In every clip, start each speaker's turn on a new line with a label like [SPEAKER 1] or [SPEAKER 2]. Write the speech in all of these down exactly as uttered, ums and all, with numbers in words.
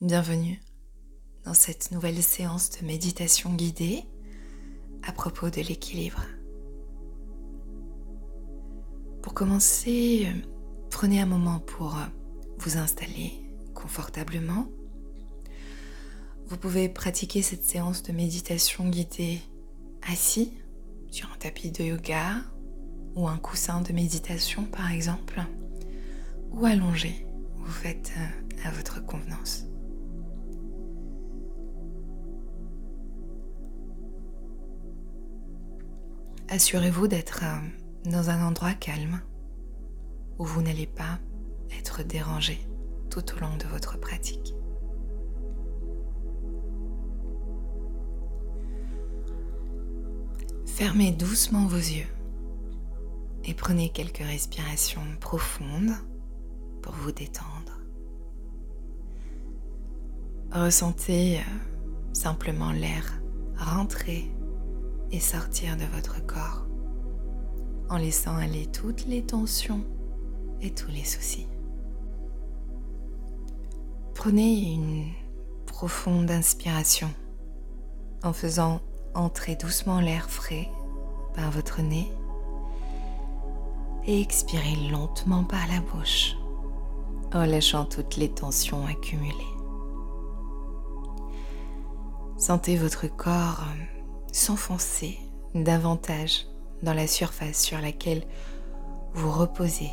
[SPEAKER 1] Bienvenue dans cette nouvelle séance de méditation guidée à propos de l'équilibre. Pour commencer, prenez un moment pour vous installer confortablement. Vous pouvez pratiquer cette séance de méditation guidée assis sur un tapis de yoga ou un coussin de méditation par exemple, ou allongé, vous faites à votre convenance. Assurez-vous d'être dans un endroit calme où vous n'allez pas être dérangé tout au long de votre pratique. Fermez doucement vos yeux et prenez quelques respirations profondes pour vous détendre. Ressentez simplement l'air rentrer et sortir de votre corps en laissant aller toutes les tensions et tous les soucis. Prenez une profonde inspiration en faisant entrer doucement l'air frais par votre nez et expirez lentement par la bouche en lâchant toutes les tensions accumulées. Sentez votre corps s'enfoncer davantage dans la surface sur laquelle vous reposez,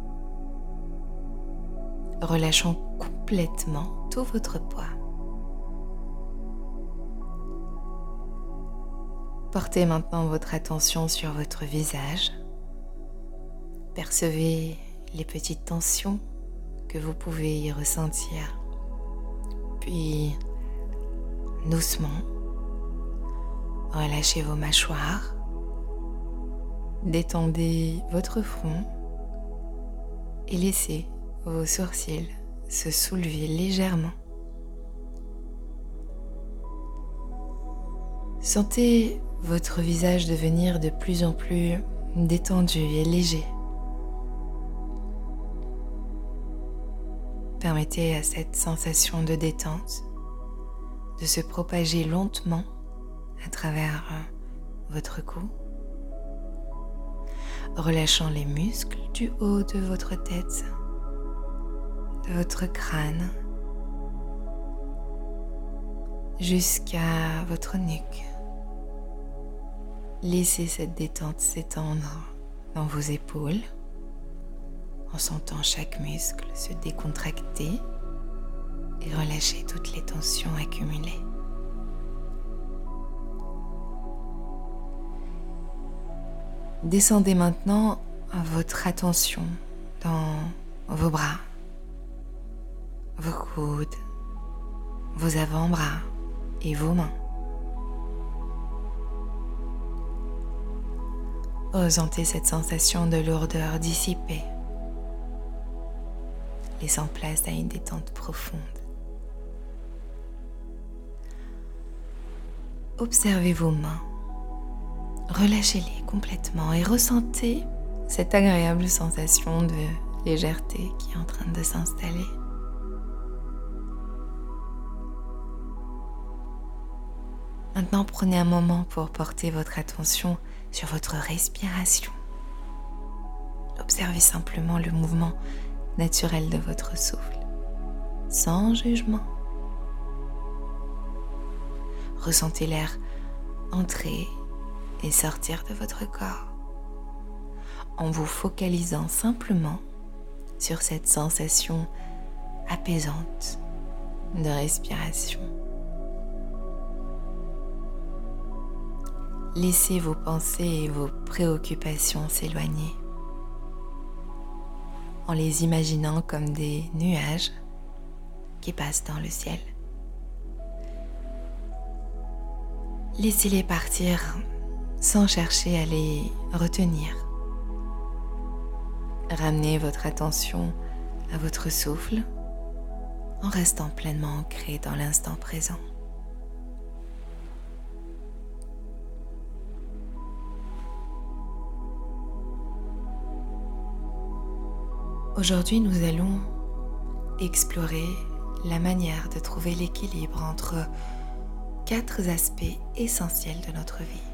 [SPEAKER 1] relâchant complètement tout votre poids. Portez maintenant votre attention sur votre visage. Percevez les petites tensions que vous pouvez y ressentir. Puis, doucement, relâchez vos mâchoires, détendez votre front et laissez vos sourcils se soulever légèrement. Sentez votre visage devenir de plus en plus détendu et léger. Permettez à cette sensation de détente de se propager lentement à travers votre cou, relâchant les muscles du haut de votre tête, de votre crâne, jusqu'à votre nuque. Laissez cette détente s'étendre dans vos épaules en sentant chaque muscle se décontracter et relâcher toutes les tensions accumulées. Descendez maintenant votre attention dans vos bras, vos coudes, vos avant-bras et vos mains. Ressentez cette sensation de lourdeur dissipée, laissant place à une détente profonde. Observez vos mains. Relâchez-les complètement et ressentez cette agréable sensation de légèreté qui est en train de s'installer. Maintenant, prenez un moment pour porter votre attention sur votre respiration. Observez simplement le mouvement naturel de votre souffle, sans jugement. Ressentez l'air entrer et sortir de votre corps en vous focalisant simplement sur cette sensation apaisante de respiration. Laissez vos pensées et vos préoccupations s'éloigner en les imaginant comme des nuages qui passent dans le ciel. Laissez-les partir sans chercher à les retenir. Ramenez votre attention à votre souffle en restant pleinement ancré dans l'instant présent. Aujourd'hui, nous allons explorer la manière de trouver l'équilibre entre quatre aspects essentiels de notre vie.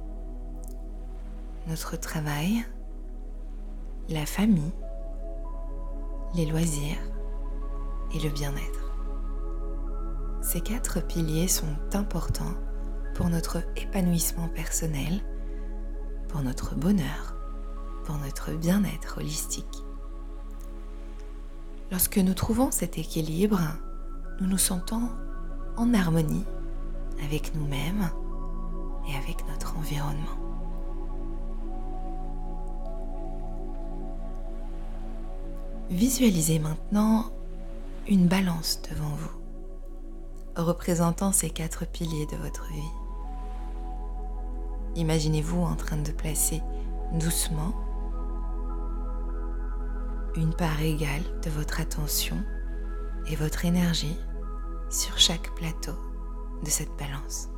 [SPEAKER 1] Notre travail, la famille, les loisirs et le bien-être. Ces quatre piliers sont importants pour notre épanouissement personnel, pour notre bonheur, pour notre bien-être holistique. Lorsque nous trouvons cet équilibre, nous nous sentons en harmonie avec nous-mêmes et avec notre environnement. Visualisez maintenant une balance devant vous, représentant ces quatre piliers de votre vie. Imaginez-vous en train de placer doucement une part égale de votre attention et votre énergie sur chaque plateau de cette balance.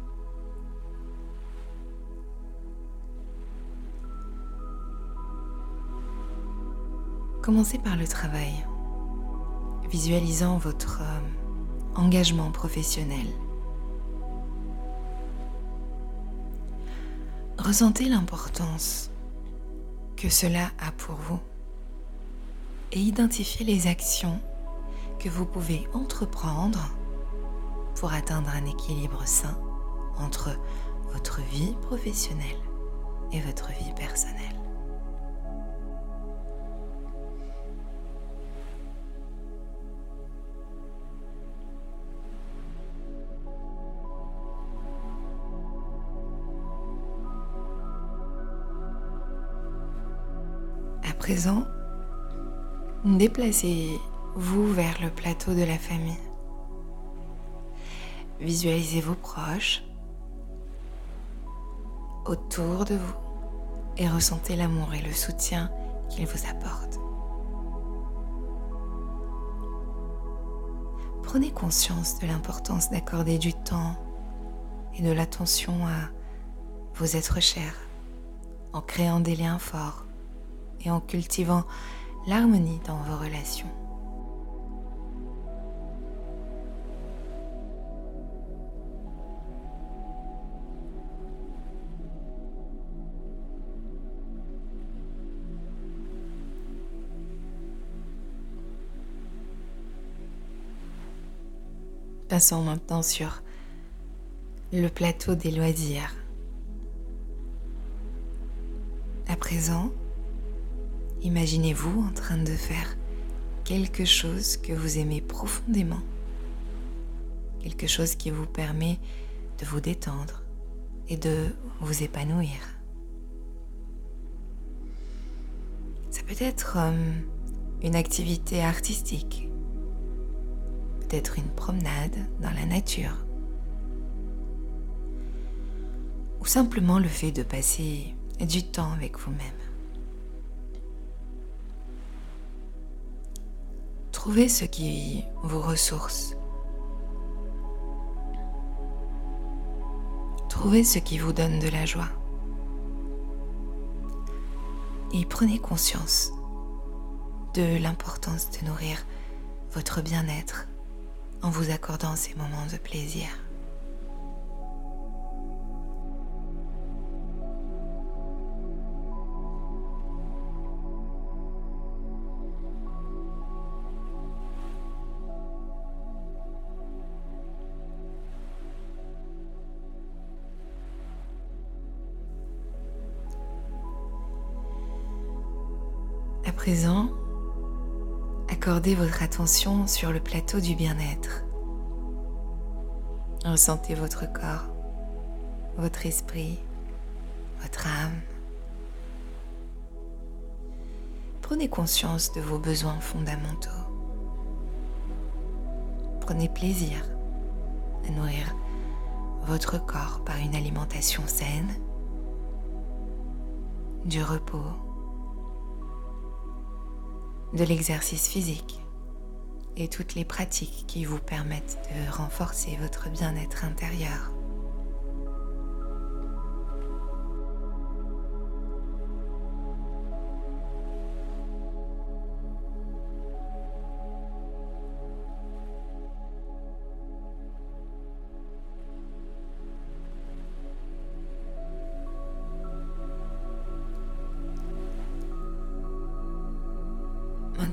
[SPEAKER 1] Commencez par le travail, visualisant votre euh, engagement professionnel. Ressentez l'importance que cela a pour vous et identifiez les actions que vous pouvez entreprendre pour atteindre un équilibre sain entre votre vie professionnelle et votre vie personnelle. À présent, déplacez-vous vers le plateau de la famille. Visualisez vos proches autour de vous et ressentez l'amour et le soutien qu'ils vous apportent. Prenez conscience de l'importance d'accorder du temps et de l'attention à vos êtres chers en créant des liens forts et en cultivant l'harmonie dans vos relations. Passons maintenant sur le plateau des loisirs. À présent, imaginez-vous en train de faire quelque chose que vous aimez profondément, quelque chose qui vous permet de vous détendre et de vous épanouir. Ça peut être euh, une activité artistique, peut-être une promenade dans la nature, ou simplement le fait de passer du temps avec vous-même. Trouvez ce qui vous ressource. Trouvez ce qui vous donne de la joie. Et prenez conscience de l'importance de nourrir votre bien-être en vous accordant ces moments de plaisir. À présent, accordez votre attention sur le plateau du bien-être. Ressentez votre corps, votre esprit, votre âme. Prenez conscience de vos besoins fondamentaux. Prenez plaisir à nourrir votre corps par une alimentation saine, du repos, de l'exercice physique et toutes les pratiques qui vous permettent de renforcer votre bien-être intérieur.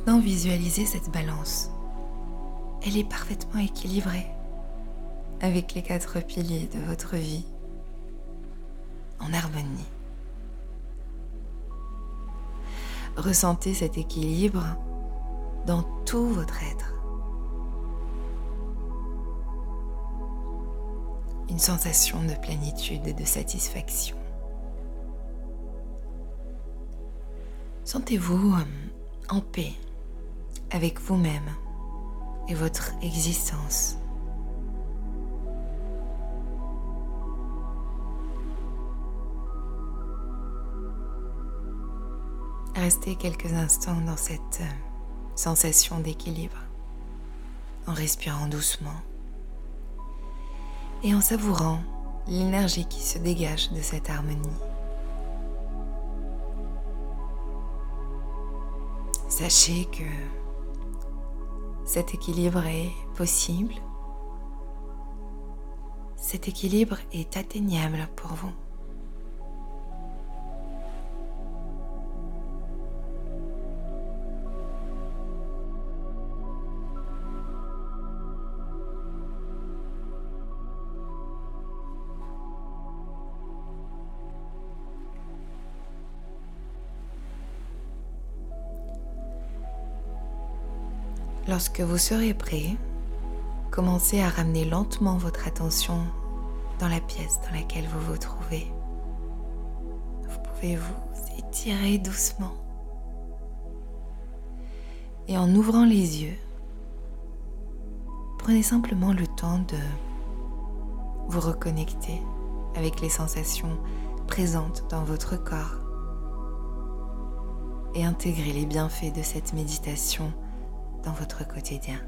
[SPEAKER 1] maintenant visualisez cette balance. Elle est parfaitement équilibrée avec les quatre piliers de votre vie, en harmonie. Ressentez cet équilibre dans tout votre être. Une sensation de plénitude et de satisfaction. Sentez-vous en paix avec vous-même et votre existence. Restez quelques instants dans cette sensation d'équilibre, en respirant doucement et en savourant l'énergie qui se dégage de cette harmonie. Sachez que cet équilibre est possible, cet équilibre est atteignable pour vous. Lorsque vous serez prêt, commencez à ramener lentement votre attention dans la pièce dans laquelle vous vous trouvez. Vous pouvez vous étirer doucement. Et en ouvrant les yeux, prenez simplement le temps de vous reconnecter avec les sensations présentes dans votre corps et intégrer les bienfaits de cette méditation dans votre quotidien.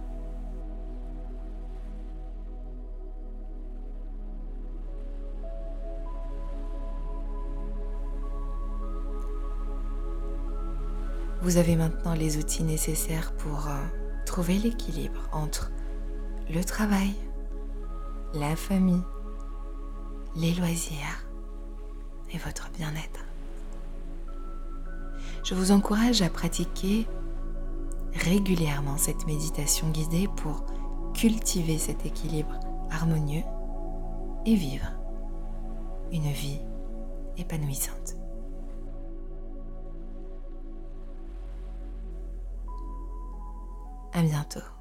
[SPEAKER 1] Vous avez maintenant les outils nécessaires pour euh, trouver l'équilibre entre le travail, la famille, les loisirs et votre bien-être. Je vous encourage à pratiquer régulièrement cette méditation guidée pour cultiver cet équilibre harmonieux et vivre une vie épanouissante. À bientôt.